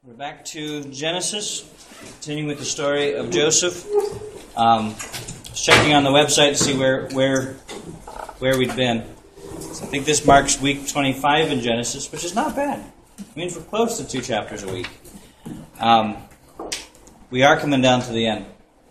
We're back to Genesis, continuing with the story of Joseph. Checking on the website to see where we'd been. So I think this marks week 25 in Genesis, which is not bad. It means we're close to 2 chapters a week. We are coming down to the end.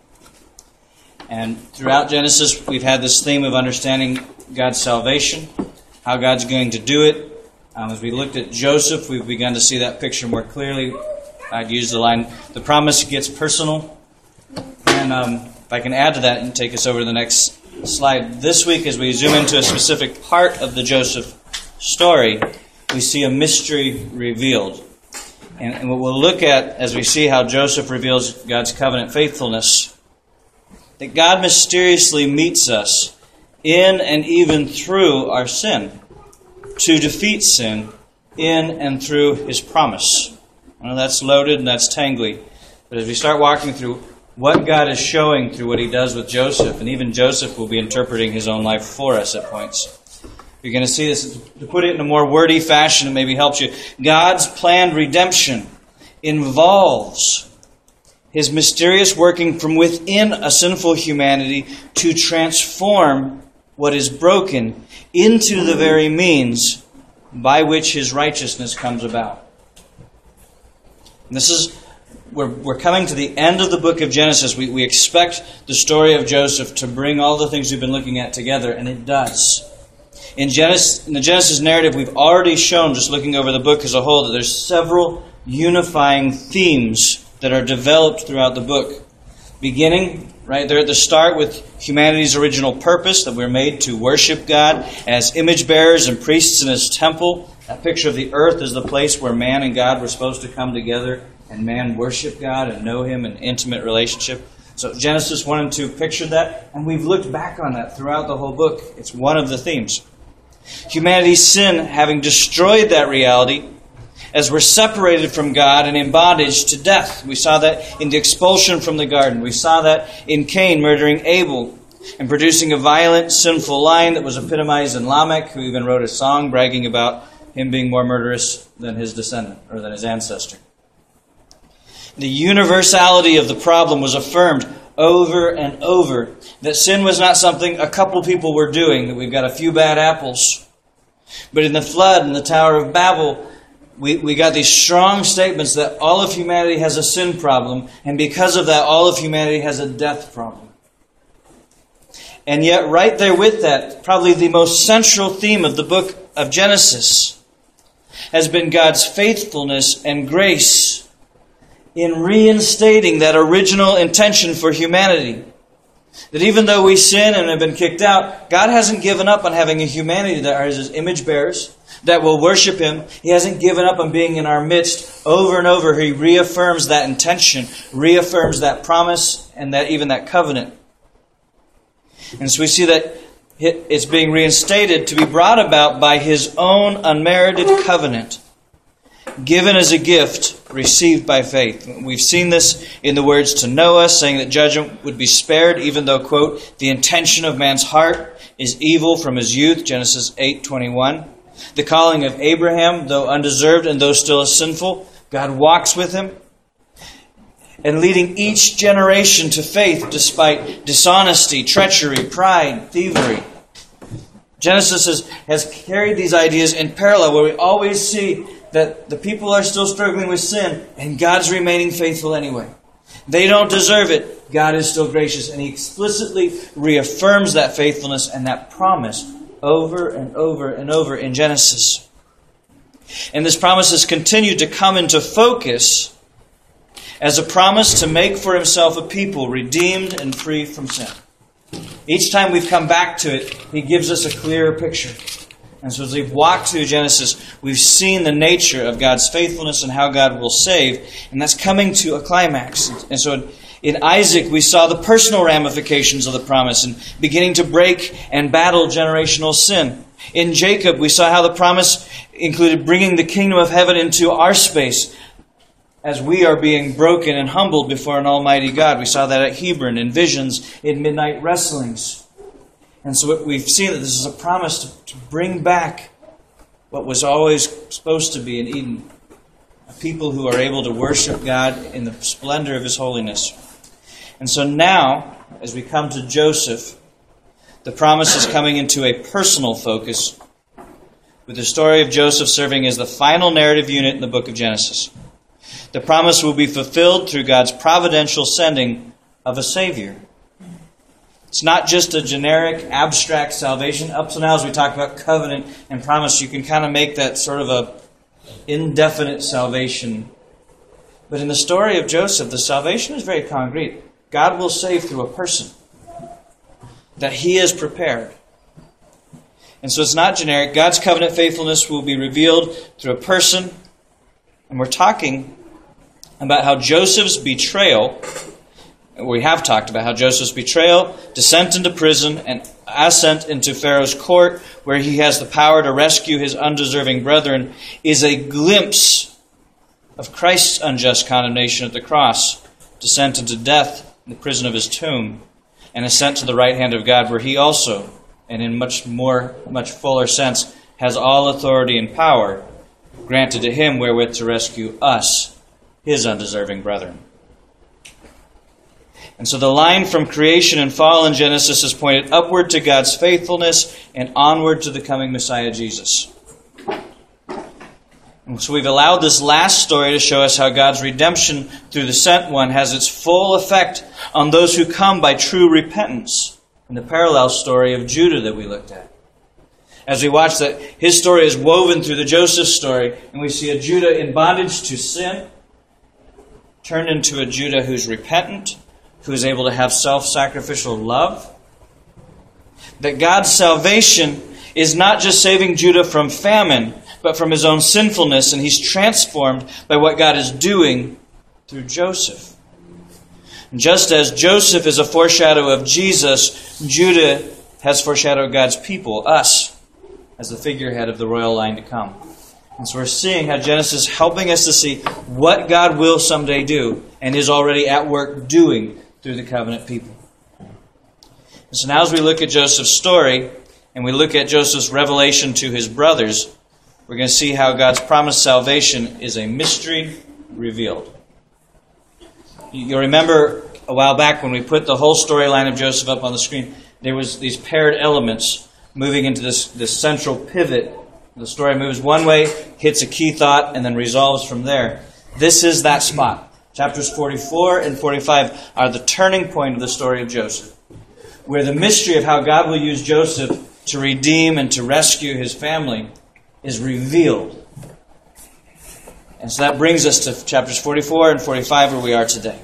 And throughout Genesis, we've had this theme of understanding God's salvation, how God's going to do it. As we looked at Joseph, we've begun to see that picture more clearly. I'd use the line, the promise gets personal. And if I can add to that and take us over to the next slide. This week, as we zoom into a specific part of the Joseph story, we see a mystery revealed. And what we'll look at as we see how Joseph reveals God's covenant faithfulness, that God mysteriously meets us in and even through our sin, to defeat sin in and through His promise. I know that's loaded and that's tangly, but as we start walking through what God is showing through what He does with Joseph, and even Joseph will be interpreting his own life for us at points, you're going to see this. To put it in a more wordy fashion, it maybe helps you. God's planned redemption involves His mysterious working from within a sinful humanity to transform what is broken into the very means by which His righteousness comes about. And this is, we're coming to the end of the book of Genesis. We expect the story of Joseph to bring all the things we've been looking at together, and it does. In the Genesis narrative, we've already shown, just looking over the book as a whole, that there's several unifying themes that are developed throughout the book. Beginning right there at the start with humanity's original purpose, that we're made to worship God as image bearers and priests in His temple. That picture of the earth is the place where man and God were supposed to come together and man worship God and know Him in intimate relationship. So Genesis 1 and 2 pictured that, and we've looked back on that throughout the whole book. It's one of the themes. Humanity's sin having destroyed that reality, as we're separated from God and in bondage to death. We saw that in the expulsion from the garden. We saw that in Cain murdering Abel and producing a violent, sinful line that was epitomized in Lamech, who even wrote a song bragging about him being more murderous than his descendant, or than his ancestor. The universality of the problem was affirmed over and over, that sin was not something a couple people were doing, that we've got a few bad apples. But in the flood and the Tower of Babel, we got these strong statements that all of humanity has a sin problem, and because of that, all of humanity has a death problem. And yet, right there with that, probably the most central theme of the book of Genesis has been God's faithfulness and grace in reinstating that original intention for humanity. That even though we sin and have been kicked out, God hasn't given up on having a humanity that are His image bearers, that will worship Him. He hasn't given up on being in our midst. Over and over, He reaffirms that intention, reaffirms that promise, and that even that covenant. And so we see that it's being reinstated to be brought about by His own unmerited covenant, given as a gift, received by faith. We've seen this in the words to Noah, saying that judgment would be spared, even though, quote, the intention of man's heart is evil from his youth, Genesis 8:21. The calling of Abraham, though undeserved and though still sinful, God walks with him, and leading each generation to faith despite dishonesty, treachery, pride, thievery. Genesis has carried these ideas in parallel, where we always see that the people are still struggling with sin, and God's remaining faithful anyway. They don't deserve it. God is still gracious, and He explicitly reaffirms that faithfulness and that promise over and over and over in Genesis. And this promise has continued to come into focus as a promise to make for Himself a people redeemed and free from sin. Each time we've come back to it, He gives us a clearer picture. And so as we've walked through Genesis, we've seen the nature of God's faithfulness and how God will save. And that's coming to a climax. And so in Isaac, we saw the personal ramifications of the promise and beginning to break and battle generational sin. In Jacob, we saw how the promise included bringing the kingdom of heaven into our space as we are being broken and humbled before an almighty God. We saw that at Hebron, in visions, in midnight wrestlings. And so we've seen that this is a promise to bring back what was always supposed to be in Eden. a people who are able to worship God in the splendor of His holiness. And so now, as we come to Joseph, the promise is coming into a personal focus, with the story of Joseph serving as the final narrative unit in the book of Genesis. The promise will be fulfilled through God's providential sending of a Savior. It's not just a generic, abstract salvation. Up to now, as we talk about covenant and promise, you can kind of make that sort of a indefinite salvation. But in the story of Joseph, the salvation is very concrete. God will save through a person that He has prepared. And so it's not generic. God's covenant faithfulness will be revealed through a person. And we're talking about how Joseph's betrayal, we have talked about how Joseph's betrayal, descent into prison, and ascent into Pharaoh's court, where he has the power to rescue his undeserving brethren, is a glimpse of Christ's unjust condemnation at the cross, descent into death in the prison of His tomb, and ascent to the right hand of God, where He also, and in much fuller sense, has all authority and power granted to Him wherewith to rescue us, His undeserving brethren. And so the line from creation and fall in Genesis is pointed upward to God's faithfulness and onward to the coming Messiah Jesus. And so we've allowed this last story to show us how God's redemption through the sent one has its full effect on those who come by true repentance, in the parallel story of Judah that we looked at. As we watch that, his story is woven through the Joseph story, and we see a Judah in bondage to sin turned into a Judah who's repentant, who is able to have self-sacrificial love. That God's salvation is not just saving Judah from famine, but from his own sinfulness, and he's transformed by what God is doing through Joseph. And just as Joseph is a foreshadow of Jesus, Judah has foreshadowed God's people, us, as the figurehead of the royal line to come. And so we're seeing how Genesis is helping us to see what God will someday do and is already at work doing through the covenant people. And so now as we look at Joseph's story and we look at Joseph's revelation to his brothers, we're going to see how God's promised salvation is a mystery revealed. You'll remember a while back when we put the whole storyline of Joseph up on the screen, there was these paired elements moving into this central pivot. The story moves one way, hits a key thought, and then resolves from there. This is that spot. Chapters 44 and 45 are the turning point of the story of Joseph, where the mystery of how God will use Joseph to redeem and to rescue his family is revealed. And so that brings us to chapters 44 and 45 where we are today.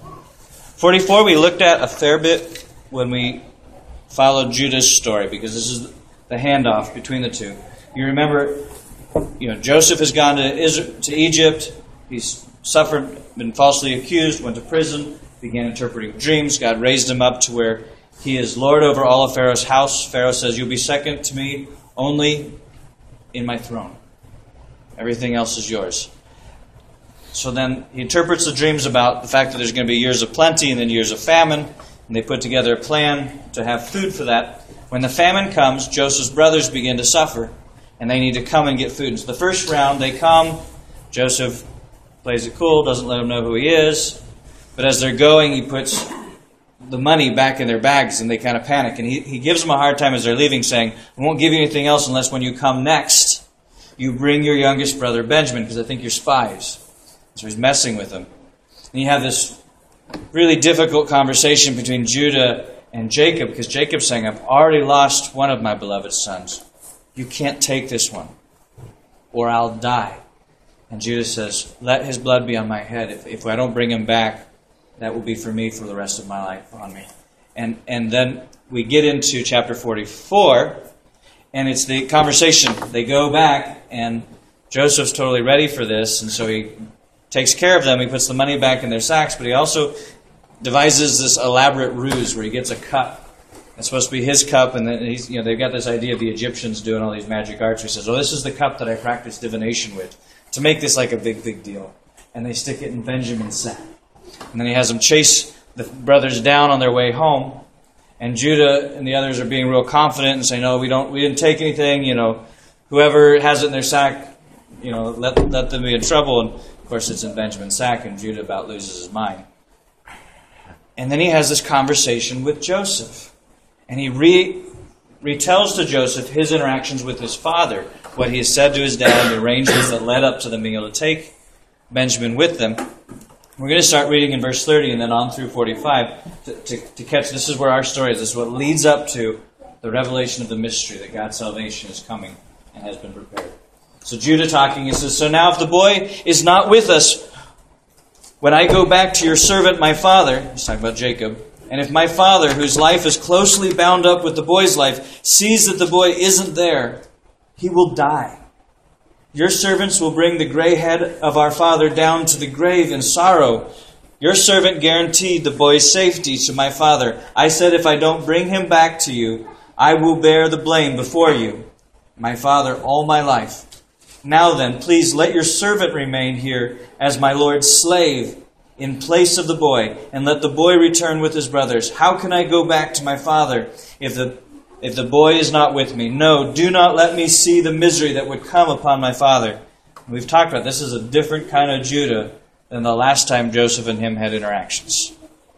44 we looked at a fair bit when we followed Judah's story, because this is the handoff between the two. You remember, Joseph has gone to Egypt. He's suffered, been falsely accused, went to prison, began interpreting dreams. God raised him up to where he is Lord over all of Pharaoh's house. Pharaoh says, "You'll be second to me only in my throne. Everything else is yours." So then he interprets the dreams about the fact that there's going to be years of plenty and then years of famine. And they put together a plan to have food for that. When the famine comes, Joseph's brothers begin to suffer. And they need to come and get food. And so the first round, they come. Joseph plays it cool, doesn't let them know who he is. But as they're going, he puts the money back in their bags, and they kind of panic. And he gives them a hard time as they're leaving, saying, "I won't give you anything else unless when you come next, you bring your youngest brother Benjamin, because I think you're spies." So he's messing with them. And you have this really difficult conversation between Judah and Jacob, because Jacob's saying, "I've already lost one of my beloved sons. You can't take this one, or I'll die." And Judah says, "Let his blood be on my head. If I don't bring him back, that will be for me for the rest of my life on me." And then we get into chapter 44, and it's the conversation. They go back, and Joseph's totally ready for this, and so he takes care of them. He puts the money back in their sacks, but he also devises this elaborate ruse where he gets a cup. It's supposed to be his cup, and then they've got this idea of the Egyptians doing all these magic arts. He says, "Oh, this is the cup that I practice divination with," to make this like a big, big deal. And they stick it in Benjamin's sack. And then he has them chase the brothers down on their way home. And Judah and the others are being real confident and saying, "No, we didn't take anything. Whoever has it in their sack, let them be in trouble." And Of course, it's in Benjamin's sack, and Judah about loses his mind. And then he has this conversation with Joseph. And he retells to Joseph his interactions with his father, what he has said to his dad, the arrangements that led up to the meal to take Benjamin with them. We're going to start reading in verse 30 and then on through 45 to catch. This is where our story is. This is what leads up to the revelation of the mystery that God's salvation is coming and has been prepared. So Judah talking, he says, "So now if the boy is not with us, when I go back to your servant my father," he's talking about Jacob, "and if my father, whose life is closely bound up with the boy's life, sees that the boy isn't there, he will die. Your servants will bring the gray head of our father down to the grave in sorrow. Your servant guaranteed the boy's safety to my father. I said, if I don't bring him back to you, I will bear the blame before you, my father, all my life. Now then, please let your servant remain here as my Lord's slave in place of the boy, and let the boy return with his brothers. How can I go back to my father if the boy is not with me? No, do not let me see the misery that would come upon my father." We've talked about this is a different kind of Judah than the last time Joseph and him had interactions.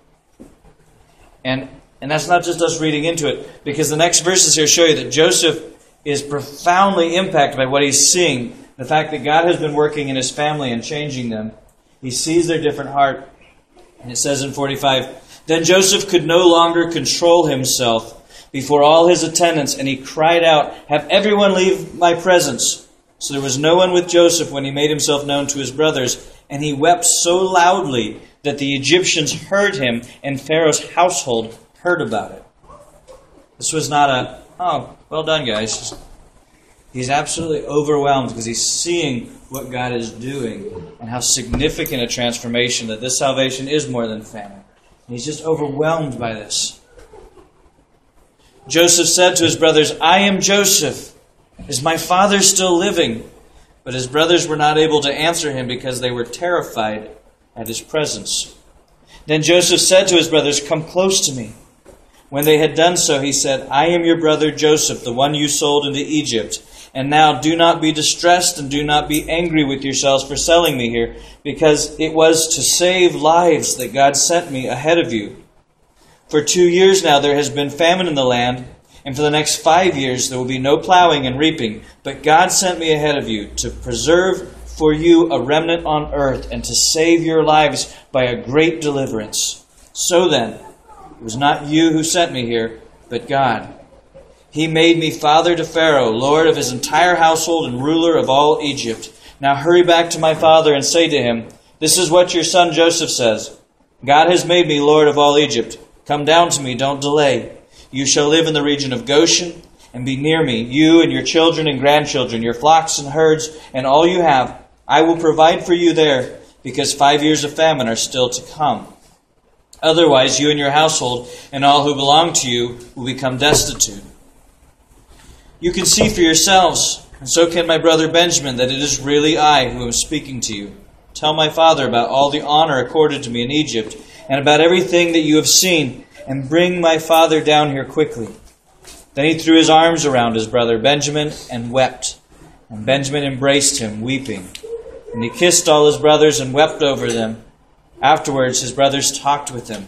And that's not just us reading into it, because the next verses here show you that Joseph is profoundly impacted by what he's seeing. The fact that God has been working in his family and changing them. He sees their different heart. And it says in 45, "Then Joseph could no longer control himself before all his attendants, and he cried out, 'Have everyone leave my presence.' So there was no one with Joseph when he made himself known to his brothers, and he wept so loudly that the Egyptians heard him, and Pharaoh's household heard about it." This was not a, "Oh, well done, guys." He's absolutely overwhelmed because he's seeing what God is doing and how significant a transformation that this salvation is more than famine. And he's just overwhelmed by this. Joseph said to his brothers, "I am Joseph. Is my father still living?" But his brothers were not able to answer him because they were terrified at his presence. Then Joseph said to his brothers, "Come close to me." When they had done so, he said, "I am your brother Joseph, the one you sold into Egypt. And now do not be distressed and do not be angry with yourselves for selling me here, because it was to save lives that God sent me ahead of you. For 2 years now there has been famine in the land, and for the next 5 years there will be no plowing and reaping. But God sent me ahead of you to preserve for you a remnant on earth and to save your lives by a great deliverance. So then, it was not you who sent me here, but God. He made me father to Pharaoh, lord of his entire household and ruler of all Egypt. Now hurry back to my father and say to him, 'This is what your son Joseph says. God has made me lord of all Egypt. Come down to me, don't delay. You shall live in the region of Goshen and be near me, you and your children and grandchildren, your flocks and herds, and all you have. I will provide for you there, because 5 years of famine are still to come. Otherwise, you and your household and all who belong to you will become destitute.' You can see for yourselves, and so can my brother Benjamin, that it is really I who am speaking to you. Tell my father about all the honor accorded to me in Egypt, and about everything that you have seen, and bring my father down here quickly." Then he threw his arms around his brother Benjamin and wept. And Benjamin embraced him, weeping. And he kissed all his brothers and wept over them. Afterwards his brothers talked with him.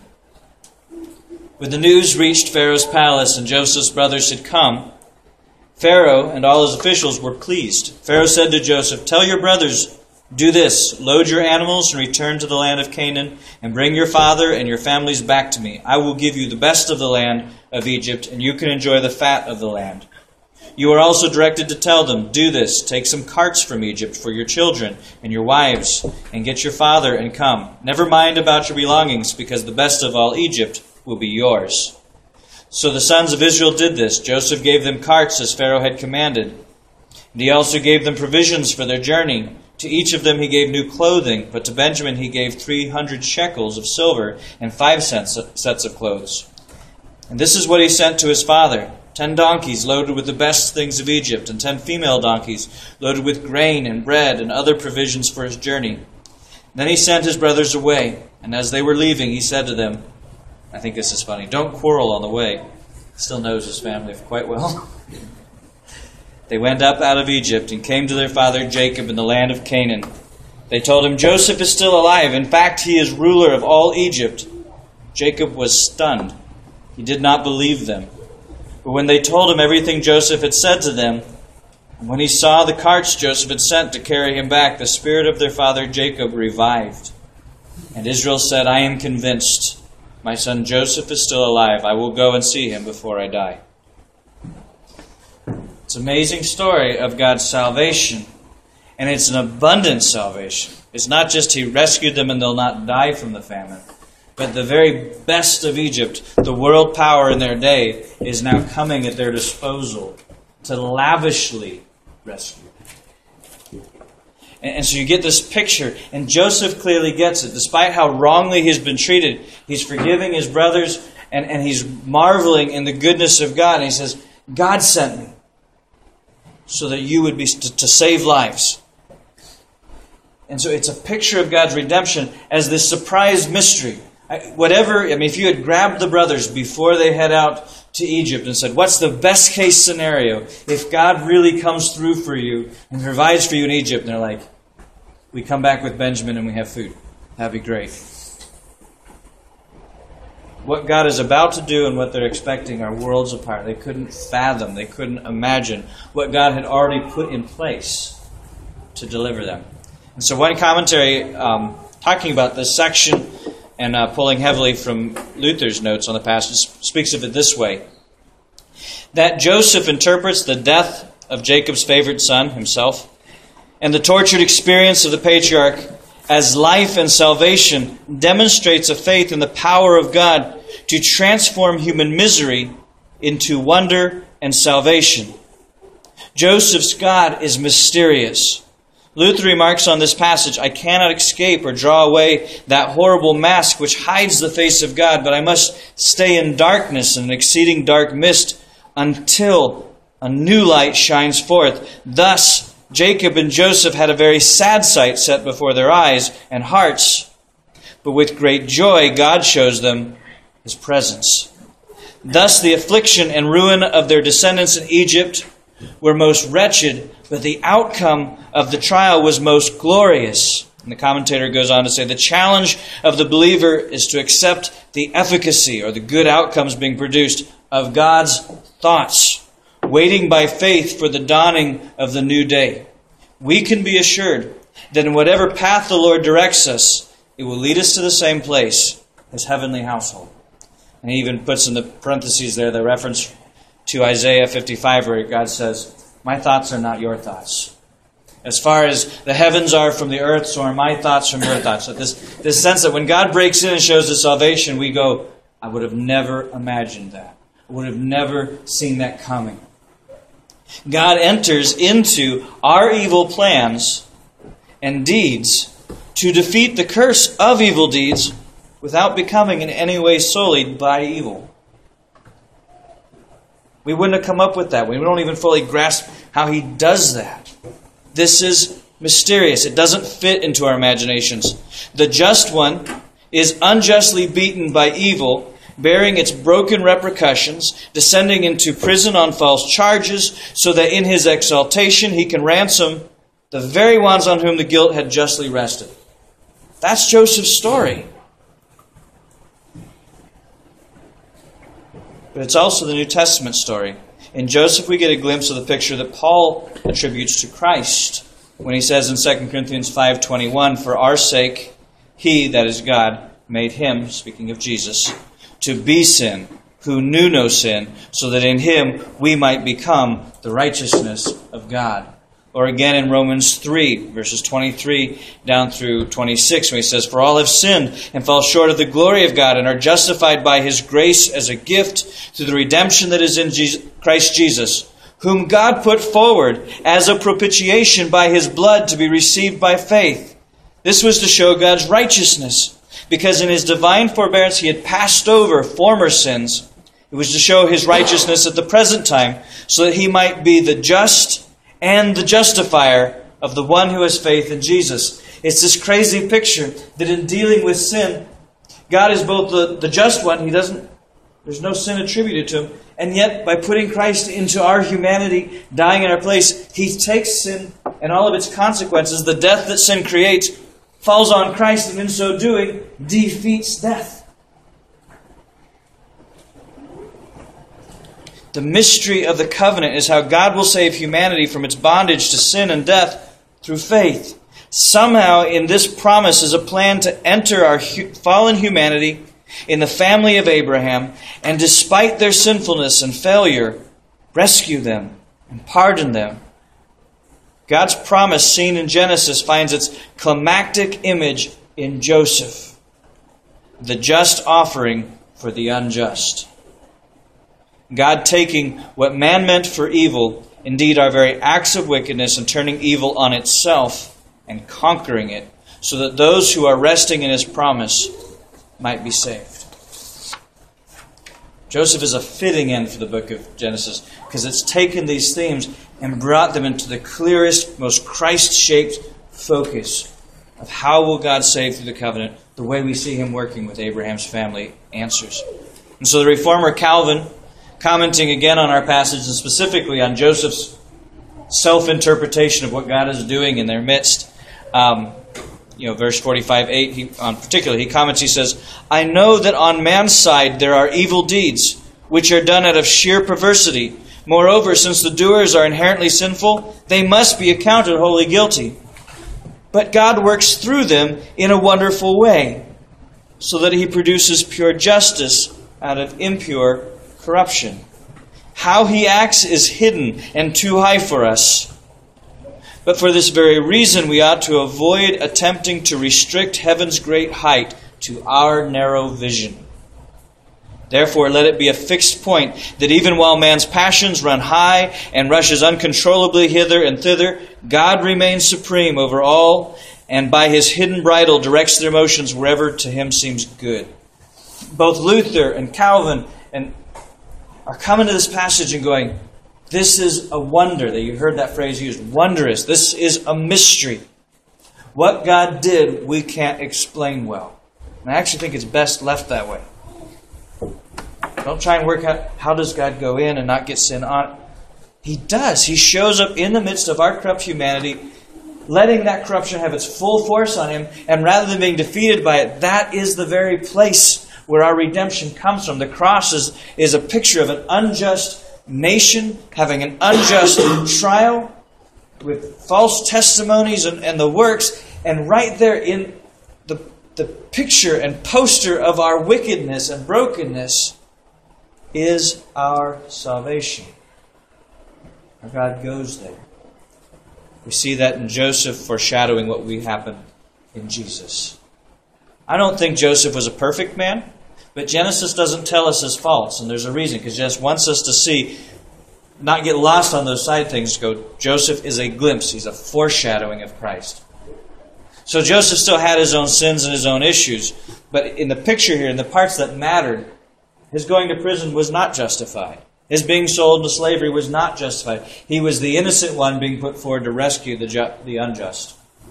When the news reached Pharaoh's palace and Joseph's brothers had come, Pharaoh and all his officials were pleased. Pharaoh said to Joseph, "Tell your brothers, do this, load your animals and return to the land of Canaan, and bring your father and your families back to me. I will give you the best of the land of Egypt, and you can enjoy the fat of the land." You are also directed to tell them, "Do this, take some carts from Egypt for your children and your wives, and get your father and come. Never mind about your belongings, because the best of all Egypt will be yours." So the sons of Israel did this. Joseph gave them carts as Pharaoh had commanded. And he also gave them provisions for their journey. To each of them he gave new clothing, but to Benjamin he gave 300 shekels of silver and 5 sets of clothes. And this is what he sent to his father: 10 donkeys loaded with the best things of Egypt, and 10 female donkeys loaded with grain and bread and other provisions for his journey. Then he sent his brothers away, and as they were leaving he said to them, I think this is funny, "Don't quarrel on the way." Still knows his family quite well. They went up out of Egypt and came to their father Jacob in the land of Canaan. They told him, "Joseph is still alive. In fact, he is ruler of all Egypt." Jacob was stunned. He did not believe them. But when they told him everything Joseph had said to them, and when he saw the carts Joseph had sent to carry him back, the spirit of their father Jacob revived. And Israel said, "I am convinced. My son Joseph is still alive. I will go and see him before I die." It's an amazing story of God's salvation. And it's an abundant salvation. It's not just He rescued them and they'll not die from the famine. But the very best of Egypt, the world power in their day, is now coming at their disposal to lavishly rescue. And so you get this picture. And Joseph clearly gets it. Despite how wrongly he's been treated, he's forgiving his brothers and he's marveling in the goodness of God. And he says, "God sent me so that you would be to save lives." And so it's a picture of God's redemption as this surprise mystery. If you had grabbed the brothers before they head out to Egypt and said, "What's the best case scenario if God really comes through for you and provides for you in Egypt?" And they're like, "We come back with Benjamin and we have food. That'd be great." What God is about to do and what they're expecting are worlds apart. They couldn't fathom, they couldn't imagine what God had already put in place to deliver them. And so one commentary talking about this section and pulling heavily from Luther's notes on the passage speaks of it this way: that Joseph interprets the death of Jacob's favorite son, himself, and the tortured experience of the patriarch as life and salvation demonstrates a faith in the power of God to transform human misery into wonder and salvation. Joseph's God is mysterious. Luther remarks on this passage, "I cannot escape or draw away that horrible mask which hides the face of God, but I must stay in darkness and an exceeding dark mist until a new light shines forth." Thus, Jacob and Joseph had a very sad sight set before their eyes and hearts, but with great joy God shows them His presence. Thus the affliction and ruin of their descendants in Egypt were most wretched, but the outcome of the trial was most glorious. And the commentator goes on to say, the challenge of the believer is to accept the efficacy or the good outcomes being produced of God's thoughts, waiting by faith for the dawning of the new day. We can be assured that in whatever path the Lord directs us, it will lead us to the same place, His heavenly household. And he even puts in the parentheses there the reference to Isaiah 55 where God says, "My thoughts are not your thoughts. As far as the heavens are from the earth, so are my thoughts from your thoughts." So this sense that when God breaks in and shows us salvation, we go, "I would have never imagined that. I would have never seen that coming." God enters into our evil plans and deeds to defeat the curse of evil deeds without becoming in any way sullied by evil. We wouldn't have come up with that. We don't even fully grasp how He does that. This is mysterious. It doesn't fit into our imaginations. The just one is unjustly beaten by evil, bearing its broken repercussions, descending into prison on false charges, so that in his exaltation he can ransom the very ones on whom the guilt had justly rested. That's Joseph's story. But it's also the New Testament story. In Joseph we get a glimpse of the picture that Paul attributes to Christ when he says in 2 Corinthians 5:21, "For our sake He," that is God, "made Him," speaking of Jesus, "to be sin, who knew no sin, so that in Him we might become the righteousness of God." Or again in Romans 3, verses 23 down through 26, when he says, "For all have sinned and fall short of the glory of God and are justified by His grace as a gift through the redemption that is in Christ Jesus, whom God put forward as a propitiation by His blood to be received by faith." This was to show God's righteousness, because in His divine forbearance He had passed over former sins. It was to show His righteousness at the present time, so that He might be the just and the justifier of the one who has faith in Jesus. It's this crazy picture that in dealing with sin, God is both the just one, there's no sin attributed to Him, and yet by putting Christ into our humanity, dying in our place, He takes sin and all of its consequences, the death that sin creates falls on Christ, and in so doing, defeats death. The mystery of the covenant is how God will save humanity from its bondage to sin and death through faith. Somehow, in this promise is a plan to enter our fallen humanity in the family of Abraham, and despite their sinfulness and failure, rescue them and pardon them. God's promise, seen in Genesis, finds its climactic image in Joseph, the just offering for the unjust. God taking what man meant for evil, indeed our very acts of wickedness, and turning evil on itself and conquering it, so that those who are resting in His promise might be saved. Joseph is a fitting end for the book of Genesis, because it's taken these themes and brought them into the clearest, most Christ-shaped focus of how will God save through the covenant, the way we see Him working with Abraham's family answers. And so the Reformer Calvin, commenting again on our passage, and specifically on Joseph's self-interpretation of what God is doing in their midst, verse 45:8, particularly, he comments, he says, "I know that on man's side there are evil deeds, which are done out of sheer perversity. Moreover, since the doers are inherently sinful, they must be accounted wholly guilty. But God works through them in a wonderful way, so that He produces pure justice out of impure corruption. How He acts is hidden and too high for us. But for this very reason, we ought to avoid attempting to restrict heaven's great height to our narrow vision. Therefore, let it be a fixed point that even while man's passions run high and rushes uncontrollably hither and thither, God remains supreme over all, and by His hidden bridle directs their motions wherever to Him seems good." Both Luther and Calvin are coming to this passage and going, this is a wonder. That you heard that phrase used, wondrous. This is a mystery. What God did, we can't explain well. And I actually think it's best left that way. Don't try and work out how does God go in and not get sin on. He does. He shows up in the midst of our corrupt humanity, letting that corruption have its full force on Him, and rather than being defeated by it, that is the very place where our redemption comes from. The cross is a picture of an unjust nation having an unjust trial with false testimonies and the works, and right there in the picture and poster of our wickedness and brokenness is our salvation. Our God goes there. We see that in Joseph foreshadowing what will happen in Jesus. I don't think Joseph was a perfect man, but Genesis doesn't tell us his faults, and there's a reason, because Genesis wants us to see, not get lost on those side things, go, Joseph is a glimpse, he's a foreshadowing of Christ. So Joseph still had his own sins and his own issues, but in the picture here, in the parts that mattered, his going to prison was not justified. His being sold into slavery was not justified. He was the innocent one being put forward to rescue the unjust.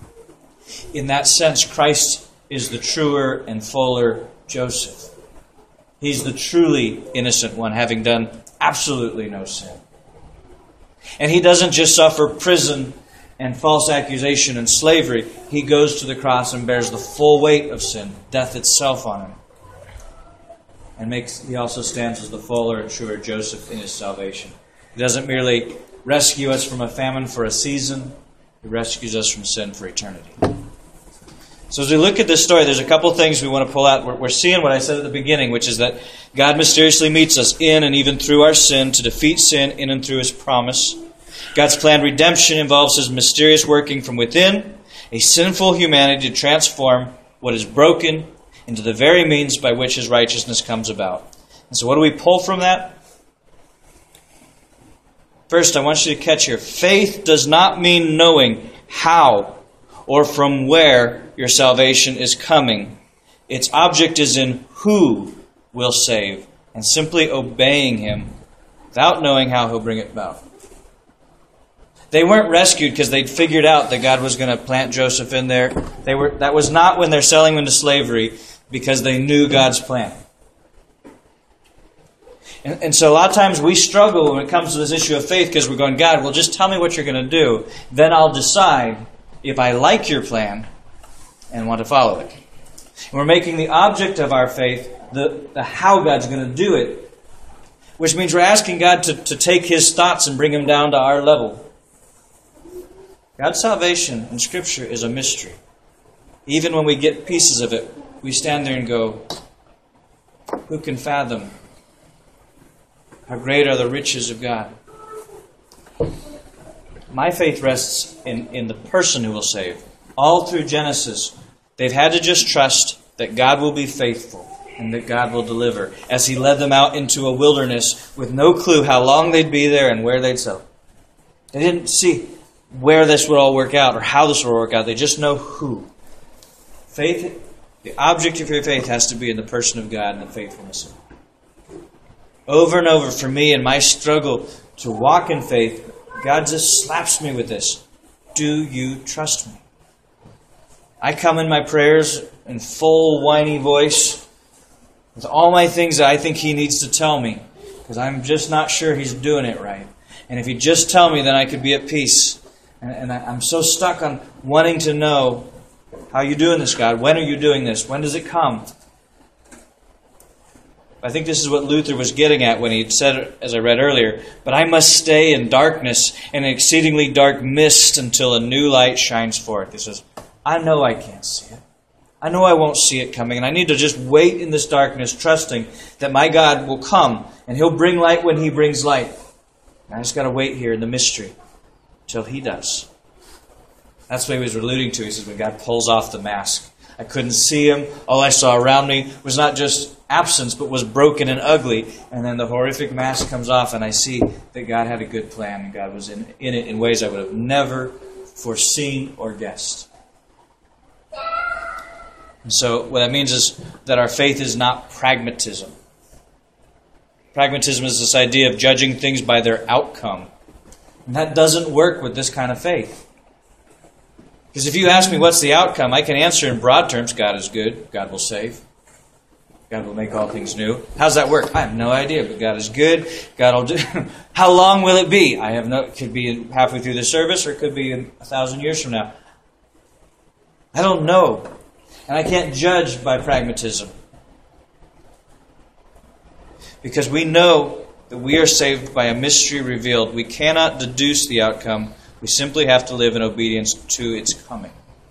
In that sense, Christ is the truer and fuller Joseph. He's the truly innocent one, having done absolutely no sin. And He doesn't just suffer prison and false accusation and slavery. He goes to the cross and bears the full weight of sin, death itself on Him. And He also stands as the fuller and truer Joseph in His salvation. He doesn't merely rescue us from a famine for a season. He rescues us from sin for eternity. So as we look at this story, there's a couple things we want to pull out. We're seeing what I said at the beginning, which is that God mysteriously meets us in and even through our sin to defeat sin in and through His promise. God's planned redemption involves His mysterious working from within a sinful humanity to transform what is broken into the very means by which His righteousness comes about. And so what do we pull from that? First, I want you to catch here, faith does not mean knowing how or from where your salvation is coming. Its object is in who will save, and simply obeying Him without knowing how He'll bring it about. They weren't rescued because they'd figured out that God was going to plant Joseph in there. That was not when they're selling him into slavery, because they knew God's plan. And so a lot of times we struggle when it comes to this issue of faith because we're going, God, well, just tell me what you're going to do. Then I'll decide if I like your plan and want to follow it. And we're making the object of our faith the how God's going to do it, which means we're asking God to take His thoughts and bring them down to our level. God's salvation in Scripture is a mystery. Even when we get pieces of it, we stand there and go, who can fathom? How great are the riches of God? My faith rests in the person who will save. All through Genesis, they've had to just trust that God will be faithful and that God will deliver as He led them out into a wilderness with no clue how long they'd be there and where they'd settle. They didn't see where this would all work out or how this would work out. They just know who. Faith, the object of your faith has to be in the person of God and the faithfulness of Him. Over and over for me in my struggle to walk in faith, God just slaps me with this. Do you trust me? I come in my prayers in full whiny voice with all my things that I think He needs to tell me because I'm just not sure He's doing it right. And if He'd just tell me, then I could be at peace. And I'm so stuck on wanting to know, how are you doing this, God? When are you doing this? When does it come? I think this is what Luther was getting at when he said, as I read earlier, but I must stay in darkness and an exceedingly dark mist until a new light shines forth. He says, I know I can't see it. I know I won't see it coming, and I need to just wait in this darkness, trusting that my God will come, and He'll bring light when He brings light. And I just got to wait here in the mystery till He does. That's what he was alluding to. He says, when God pulls off the mask. I couldn't see Him. All I saw around me was not just absence, but was broken and ugly. And then the horrific mask comes off, and I see that God had a good plan, and God was in it in ways I would have never foreseen or guessed. And so what that means is that our faith is not pragmatism. Pragmatism is this idea of judging things by their outcome. And that doesn't work with this kind of faith. Because if you ask me what's the outcome, I can answer in broad terms. God is good. God will save. God will make all things new. How's that work? I have no idea, but God is good. God will do. How long will it be? I have no. It could be halfway through the service, or it could be 1,000 years from now. I don't know. And I can't judge by pragmatism. Because we know that we are saved by a mystery revealed. We cannot deduce the outcome. We simply have to live in obedience to its coming.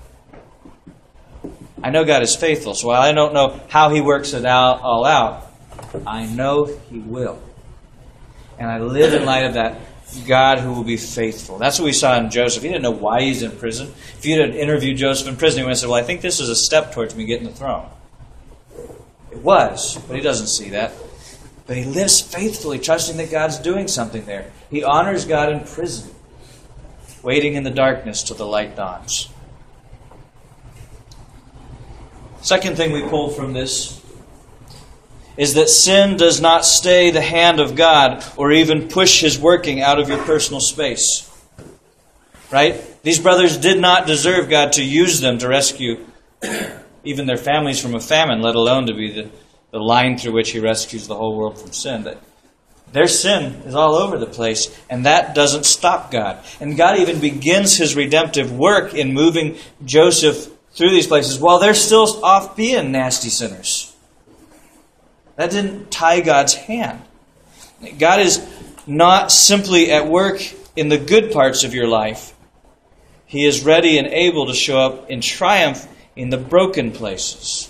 I know God is faithful, so while I don't know how He works it all out, I know He will. And I live in light of that God who will be faithful. That's what we saw in Joseph. He didn't know why he's in prison. If you had interviewed Joseph in prison, he would have said, well, I think this is a step towards me getting the throne. It was, but he doesn't see that. But he lives faithfully, trusting that God's doing something there. He honors God in prison, waiting in the darkness till the light dawns. Second thing we pull from this is that sin does not stay the hand of God or even push His working out of your personal space. Right? These brothers did not deserve God to use them to rescue even their families from a famine, let alone to be the line through which He rescues the whole world from sin. But their sin is all over the place, and that doesn't stop God. And God even begins His redemptive work in moving Joseph through these places while they're still off being nasty sinners. That didn't tie God's hand. God is not simply at work in the good parts of your life. He is ready and able to show up in triumph in the broken places.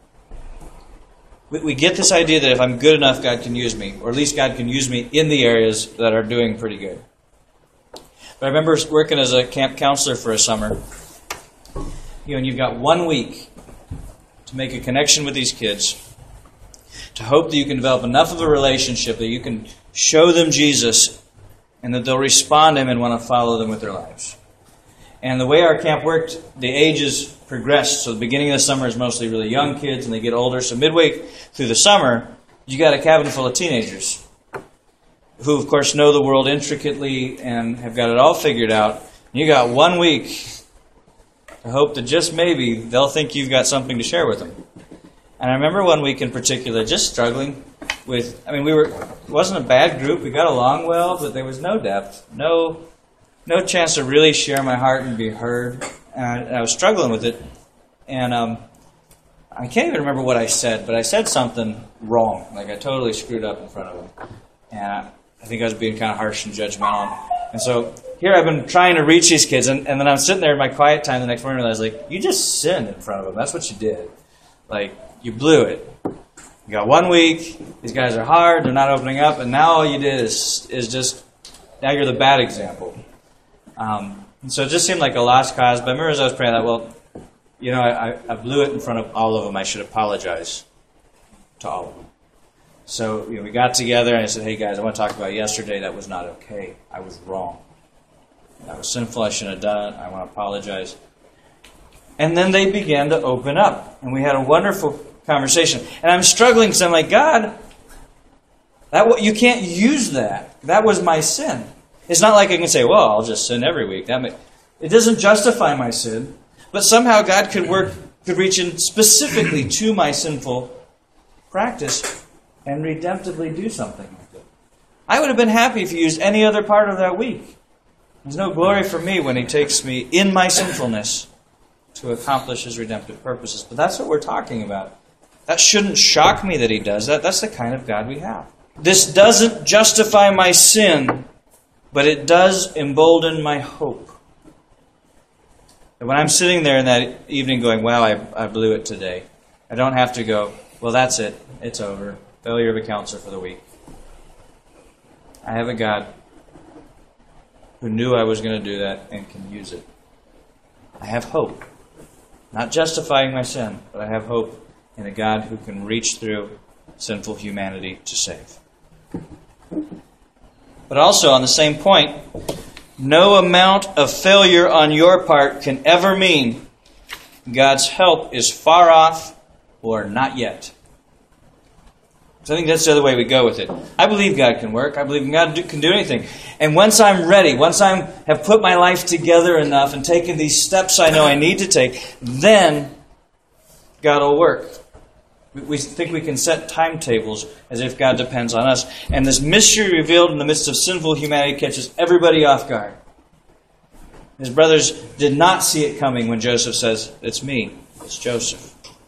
We get this idea that if I'm good enough, God can use me. Or at least God can use me in the areas that are doing pretty good. But I remember working as a camp counselor for a summer. And you've got 1 week to make a connection with these kids, to hope that you can develop enough of a relationship that you can show them Jesus and that they'll respond to Him and want to follow them with their lives. And the way our camp worked, the ages progressed. So the beginning of the summer is mostly really young kids, and they get older. So midway through the summer, you got a cabin full of teenagers who, of course, know the world intricately and have got it all figured out. You got 1 week to hope that just maybe they'll think you've got something to share with them. And I remember 1 week in particular just struggling. it wasn't a bad group. We got along well, but there was no depth, no chance to really share my heart and be heard. And I was struggling with it. And I can't even remember what I said, but I said something wrong. Like I totally screwed up in front of them. And I think I was being kind of harsh and judgmental. And so here I've been trying to reach these kids, and then I'm sitting there in my quiet time the next morning and I was like, you just sinned in front of them. That's what you did. Like, you blew it. You got 1 week, these guys are hard, they're not opening up, and now all you did is just, now you're the bad example. And so it just seemed like a lost cause, but I remember as I was praying, I thought, well, I blew it in front of all of them. I should apologize to all of them. So we got together and I said, hey guys, I want to talk about yesterday. That was not okay. I was wrong. That was sinful. I shouldn't have done it. I want to apologize. And then they began to open up. And we had a wonderful conversation. And I'm struggling because I'm like, God, you can't use that. That was my sin. It's not like I can say, well, I'll just sin every week. It doesn't justify my sin. But somehow God could reach in specifically to my sinful practice and redemptively do something with it. I would have been happy if He used any other part of that week. There's no glory for me when He takes me in my sinfulness to accomplish His redemptive purposes. But that's what we're talking about. That shouldn't shock me that He does that. That's the kind of God we have. This doesn't justify my sin, but it does embolden my hope. And when I'm sitting there in that evening going, wow, I blew it today, I don't have to go, well, that's it. It's over. Failure of a counselor for the week. I have a God who knew I was going to do that and can use it. I have hope. Not justifying my sin, but I have hope in a God who can reach through sinful humanity to save. But also, on the same point, no amount of failure on your part can ever mean God's help is far off or not yet. So I think that's the other way we go with it. I believe God can work. I believe God can do anything. And once I'm ready, once I have put my life together enough and taken these steps I know I need to take, then God will work. We think we can set timetables as if God depends on us. And this mystery revealed in the midst of sinful humanity catches everybody off guard. His brothers did not see it coming when Joseph says, it's me, it's Joseph.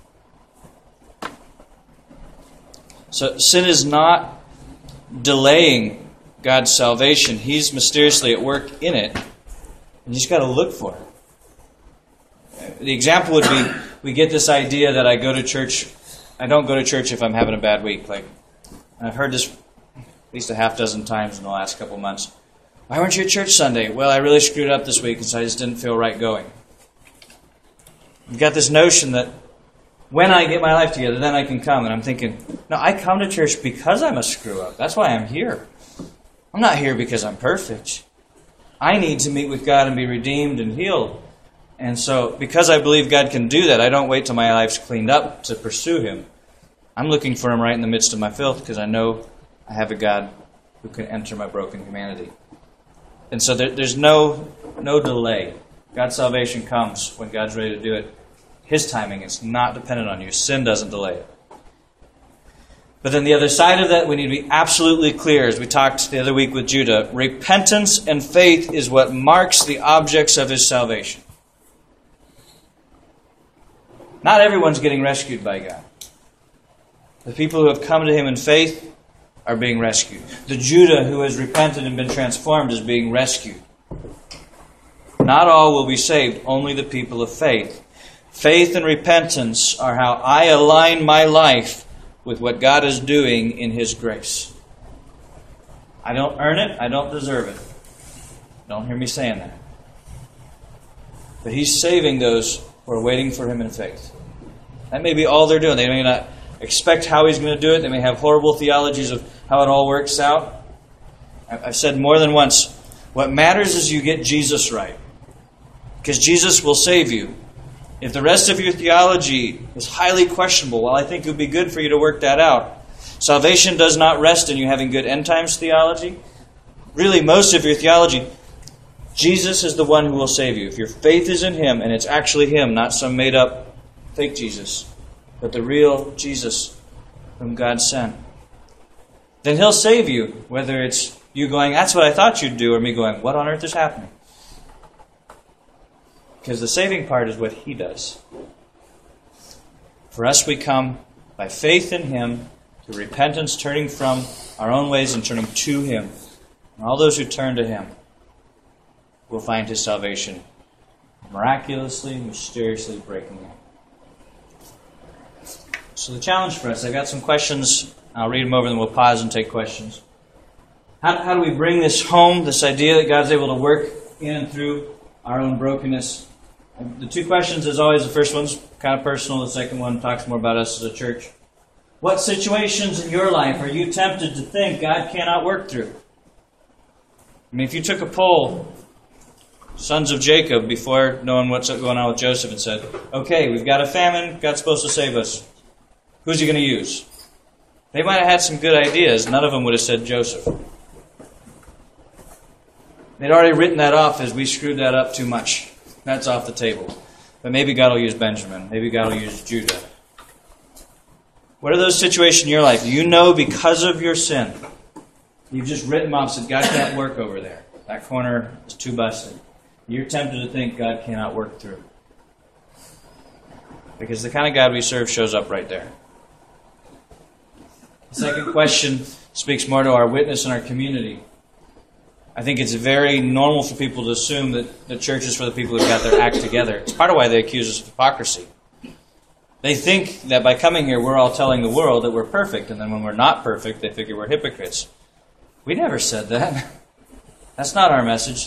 So sin is not delaying God's salvation. He's mysteriously at work in it. And you just got to look for it. The example would be, we get this idea that I go to church. I don't go to church if I'm having a bad week. Like, I've heard this at least a half dozen times in the last couple months. Why weren't you at church Sunday? Well, I really screwed up this week, and so I just didn't feel right going. You've got this notion that when I get my life together, then I can come. And I'm thinking, no, I come to church because I'm a screw-up. That's why I'm here. I'm not here because I'm perfect. I need to meet with God and be redeemed and healed. And so, because I believe God can do that, I don't wait till my life's cleaned up to pursue Him. I'm looking for Him right in the midst of my filth because I know I have a God who can enter my broken humanity. And so there's no delay. God's salvation comes when God's ready to do it. His timing is not dependent on you. Sin doesn't delay it. But then the other side of that, we need to be absolutely clear, as we talked the other week with Judah. Repentance and faith is what marks the objects of His salvation. Not everyone's getting rescued by God. The people who have come to Him in faith are being rescued. The Judah who has repented and been transformed is being rescued. Not all will be saved, only the people of faith. Faith and repentance are how I align my life with what God is doing in His grace. I don't earn it. I don't deserve it. Don't hear me saying that. But He's saving those who are waiting for Him in faith. That may be all they're doing. They may not expect how He's going to do it. They may have horrible theologies of how it all works out. I've said more than once, what matters is you get Jesus right. Because Jesus will save you. If the rest of your theology is highly questionable, well, I think it would be good for you to work that out. Salvation does not rest in you having good end times theology. Really, most of your theology, Jesus is the one who will save you. If your faith is in Him, and it's actually Him, not some made-up fake Jesus, but the real Jesus whom God sent, then He'll save you, whether it's you going, that's what I thought you'd do, or me going, what on earth is happening? Because the saving part is what He does. For us, we come by faith in Him, through repentance, turning from our own ways and turning to Him. And all those who turn to Him will find His salvation miraculously, mysteriously breaking in. So the challenge for us, I've got some questions. I'll read them over, then we'll pause and take questions. How do we bring this home, this idea that God's able to work in and through our own brokenness? The two questions, as always, the first one's kind of personal. The second one talks more about us as a church. What situations in your life are you tempted to think God cannot work through? I mean, if you took a poll, sons of Jacob, before knowing what's going on with Joseph, and said, okay, we've got a famine, God's supposed to save us. Who's He going to use? They might have had some good ideas. None of them would have said Joseph. They'd already written that off as we screwed that up too much. That's off the table. But maybe God will use Benjamin. Maybe God will use Judah. What are those situations in your life? You know because of your sin, you've just written them off and said, God can't work over there. That corner is too busted. You're tempted to think God cannot work through. Because the kind of God we serve shows up right there. The second question speaks more to our witness in our community. I think it's very normal for people to assume that the church is for the people who've got their act together. It's part of why they accuse us of hypocrisy. They think that by coming here, we're all telling the world that we're perfect, and then when we're not perfect, they figure we're hypocrites. We never said that. That's not our message.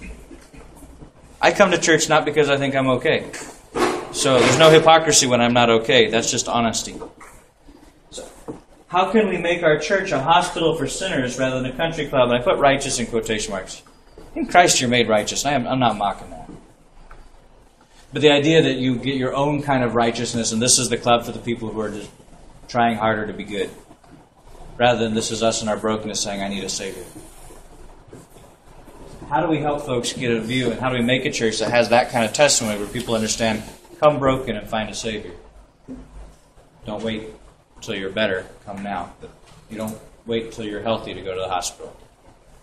I come to church not because I think I'm okay. So there's no hypocrisy when I'm not okay. That's just honesty. So how can we make our church a hospital for sinners rather than a country club? And I put righteous in quotation marks. In Christ you're made righteous. I'm not mocking that. But the idea that you get your own kind of righteousness and this is the club for the people who are just trying harder to be good. Rather than this is us in our brokenness saying, I need a Savior. How do we help folks get a view, and how do we make a church that has that kind of testimony where people understand, come broken and find a Savior? Don't wait until you're better, come now. But you don't wait until you're healthy to go to the hospital.